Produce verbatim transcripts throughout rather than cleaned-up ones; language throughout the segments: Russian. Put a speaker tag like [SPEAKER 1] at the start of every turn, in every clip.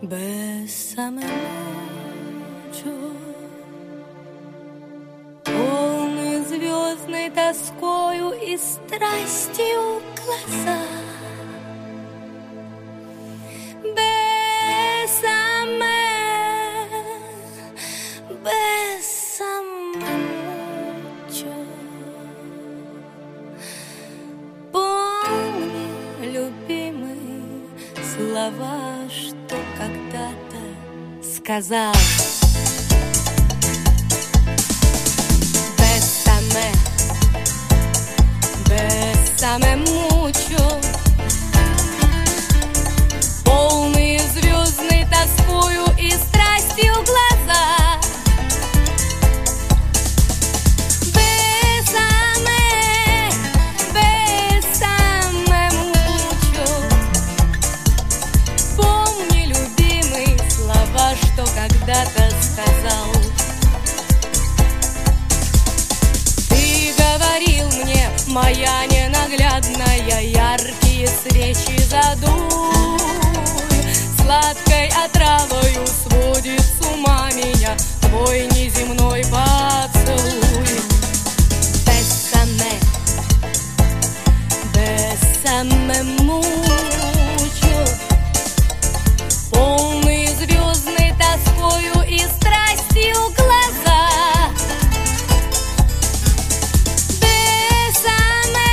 [SPEAKER 1] Бесаме ночью, полны звездной тоскою и страстью глаза. Бесаме, бесаме ночью, помни, любимый, слова, что когда-то сказал. Bésame, bésame mucho, полные звездной тоскою и страстью глаза. Когда-то сказал. Ты говорил мне, моя ненаглядная, яркие свечи задуй, сладкой отравою сводит с ума меня твой неземной поцелуй. Bésame, bésame mucho, полные звездной тоскою и страстью глаза. Bésame,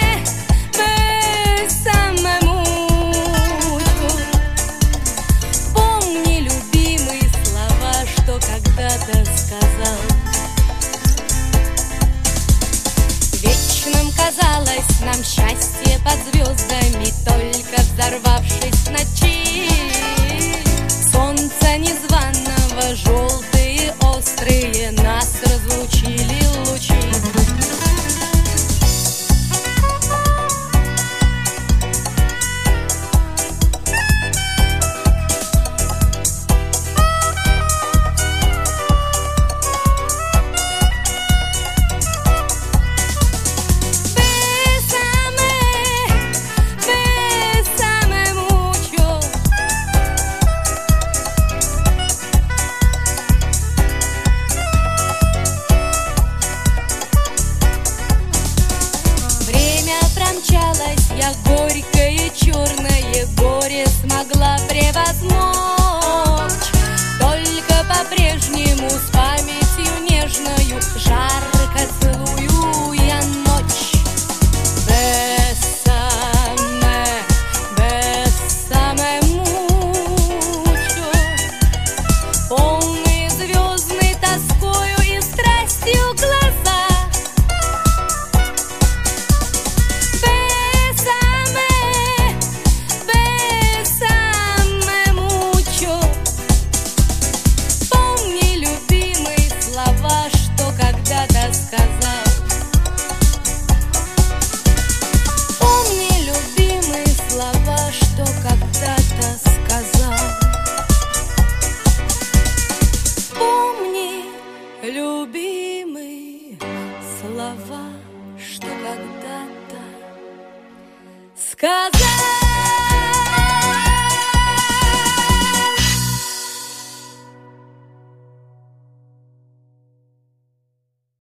[SPEAKER 1] bésame mucho, помни, любимый, слова, что когда-то сказал. Вечным казалось нам счастье под звездами, только взорвавшись в ночи. Солнца незваного, желтые, острые, нас разлучили лучи. Я горькое, черное горе смогла превозмочь, только по-прежнему с памятью нежною жарко целую я ночь. Bésame, bésame mucho, полные звездной тоскою и страстью глаза. Сказал. Помни, любимые, слова, что когда-то сказал. Помни, любимые, слова, что когда-то сказал.